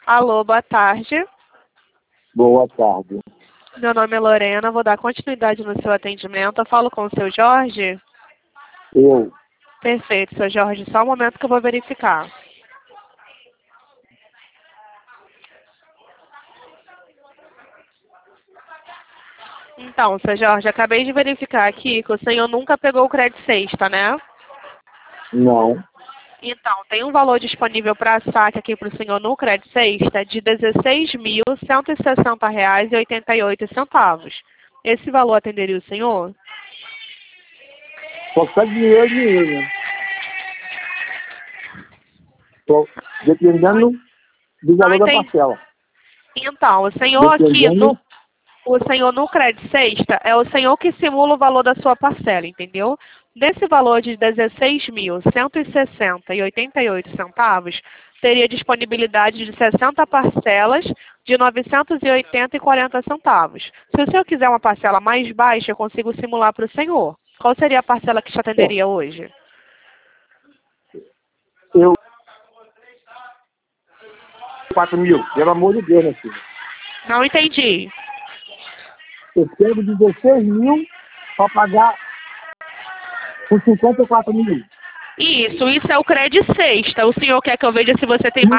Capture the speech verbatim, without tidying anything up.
Alô, boa tarde. Boa tarde. Meu nome é Lorena, vou dar continuidade no seu atendimento. Eu falo com o seu Jorge? Eu. Perfeito, seu Jorge. Só um momento que eu vou verificar. Então, seu Jorge, acabei de verificar aqui que o senhor nunca pegou o crédito sexta, né? Não. Então, tem um valor disponível para saque aqui para o senhor no crédito sexta de dezesseis mil cento e sessenta reais e oitenta e oito centavos. Esse valor atenderia o senhor? Só está dinheiro nenhum, né? Só dependendo do Não valor da entendi. parcela. Então, o senhor aqui Dependendo. no o senhor no crédito sexta é o senhor que simula o valor da sua parcela, entendeu? Nesse valor de dezesseis mil cento e sessenta e oitenta e oito centavos, teria disponibilidade de sessenta parcelas de novecentos e oitenta e quarenta centavos. Se o senhor quiser uma parcela mais baixa, eu consigo simular para o senhor. Qual seria a parcela que te atenderia hoje? Eu. quatro mil. Pelo amor de Deus, né, filho? Não entendi. Eu pego dezesseis mil para pagar por cinquenta e quatro mil. Isso, isso é o crédito sexta. O senhor quer que eu veja se você tem mais